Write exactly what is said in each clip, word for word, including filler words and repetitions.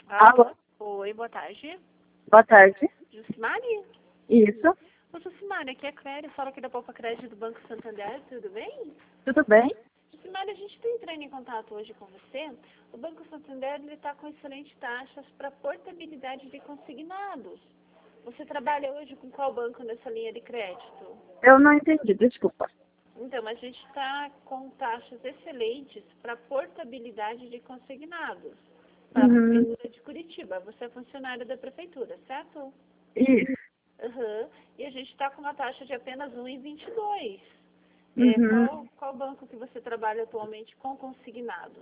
Alô? Alô? Oi, boa tarde. Boa tarde. Jucimari? Isso. Ô, Jucimari, aqui é a Cléria, fala aqui da Poupa Crédito do Banco Santander, tudo bem? Tudo bem? Jucimari, a gente está entrando em contato hoje com você. O Banco Santander está com excelentes taxas para portabilidade de consignados. Você trabalha hoje com qual banco nessa linha de crédito? Eu não entendi, desculpa. Então, a gente está com taxas excelentes para portabilidade de consignados para a Uhum. Prefeitura de Curitiba. Você é funcionário da Prefeitura, certo? Isso. Uhum. E a gente está com uma taxa de apenas um vírgula vinte e dois. É, Uhum. qual, qual banco que você trabalha atualmente com consignados?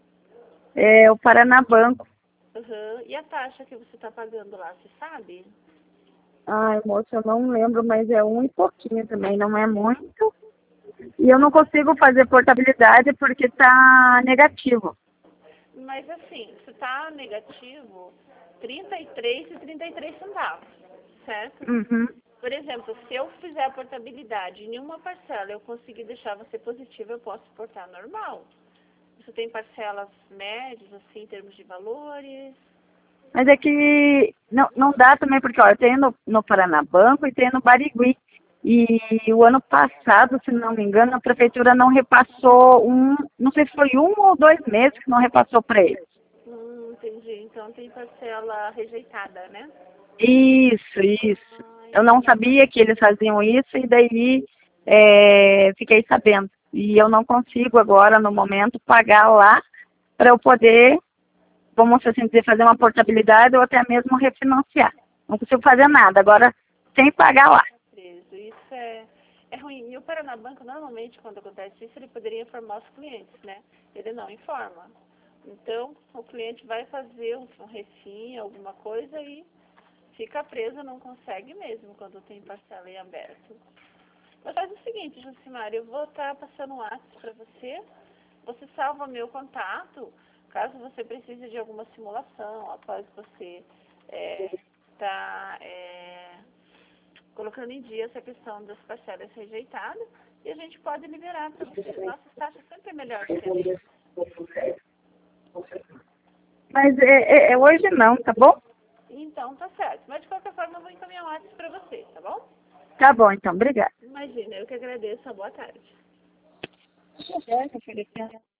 É o Paraná Banco. Uhum. E a taxa que você está pagando lá, você sabe? Ai, moça, eu não lembro, mas é um e pouquinho também, não é muito. E eu não consigo fazer portabilidade porque tá negativo. Mas assim, se está negativo, trinta e três e trinta e três centavos, certo? Uhum. Por exemplo, se eu fizer a portabilidade em uma parcela eu conseguir deixar você positivo, eu posso portar normal. Você tem parcelas médias, assim, em termos de valores? Mas é que não, não dá também, porque ó, eu tenho no, no Paraná Banco e tenho no Barigui. E o ano passado, se não me engano, a prefeitura não repassou um, não sei se foi um ou dois meses que não repassou para eles. Hum, entendi. Então tem parcela rejeitada, né? Isso, isso. Ah, Eu não entendi. sabia que eles faziam isso e daí é, fiquei sabendo. E eu não consigo agora, no momento, pagar lá para eu poder, vamos assim dizer, fazer uma portabilidade ou até mesmo refinanciar. Não consigo fazer nada, agora sem pagar lá. Preso. Isso é, é ruim. E o Paraná Banco, normalmente, quando acontece isso, ele poderia informar os clientes, né? Ele não informa. Então, o cliente vai fazer um, um refim, alguma coisa e fica preso, não consegue mesmo quando tem parcela em aberto. Mas faz o seguinte, Jucimar, eu vou estar passando um WhatsApp para você. Você salva meu contato, caso você precise de alguma simulação, após você estar colocando em dia essa questão das parcelas rejeitadas, e a gente pode liberar para você. Nossas taxas sempre é melhor que a deles. Mas é, é- é hoje não, tá bom? Então, tá certo. Mas, de qualquer forma, eu vou encaminhar um WhatsApp para você, tá bom? Tá bom, então, obrigada. Imagina, eu que agradeço. Boa tarde. Obrigada, oferecendo.